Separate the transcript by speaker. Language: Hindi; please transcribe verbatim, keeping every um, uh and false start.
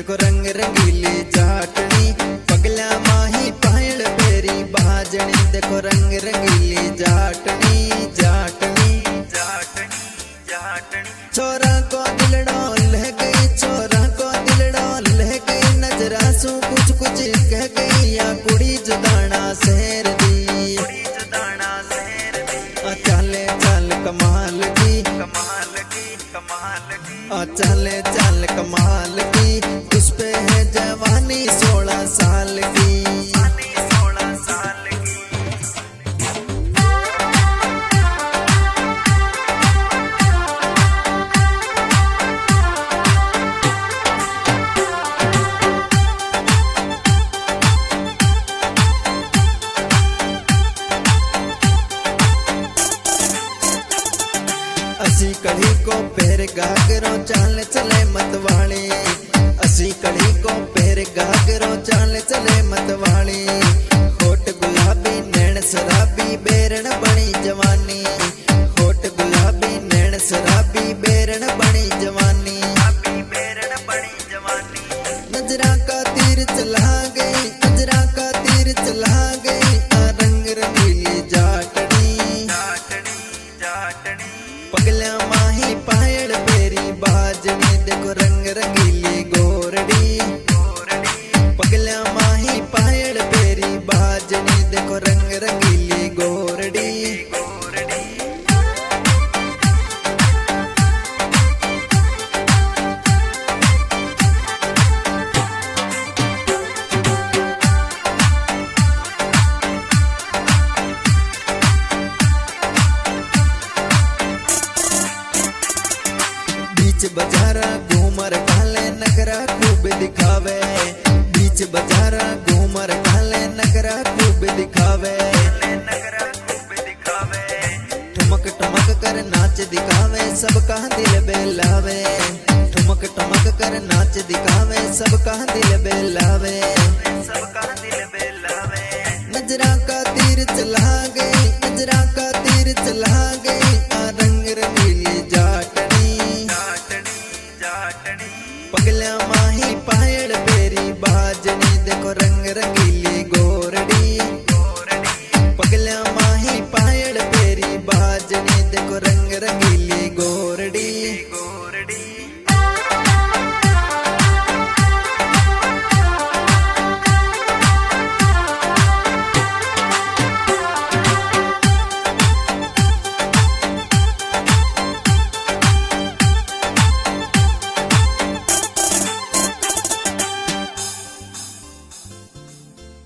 Speaker 1: देखो रंग रंगीली जाटनी पगला माही पायल पेरी बाजनी। देखो रंग रंगीली जाटनी जाटनी जाटनी जाटनी। छोरा को दिलड़ो लह गई, छोरा को दिलड़ो लह गई, नजरा सू कुछ कुछ कह गई या कुड़ी जुदाना शहर दी। चले चल कमाल की कमाल की कमाल की, चले चल कमाल की, उस पे है जवानी सोलह साल की सोलह साल की। असी कड़ी को पैर गागरो चाल चले मतवाली, असी कड़ी को पैर गागरो चाल चले मतवाली। होठ गुलाबी नैन शराबी बेरन बनी जवानी, होठ गुलाबी नैन शराबी बेरन बनी जवानी, बेरन बनी जवानी। नजरा का तीर चला गई, नजरा का तीर चला गई, रंग रंगीली जाटनी जाटनी जाटनी। पगला माही पायल पेरी बाजनी, देखो रंग रंगीली गोरड़ी पगला माही पायल पेरी बाजनी, देखो रंग रंगीली गोरड़ी। बीच बाजारा घूमर काले नगरा खूब दिखावे, बीच बाजारा घूमर काले नगरा खूब दिखावे, नगरा खूब दिखावे। ठुमक ठुमक कर नाच दिखावे, सबका दिल बेलावे, ठुमक ठुमक कर नाच दिखावे, सबका दिल बेलावे, सबका दिल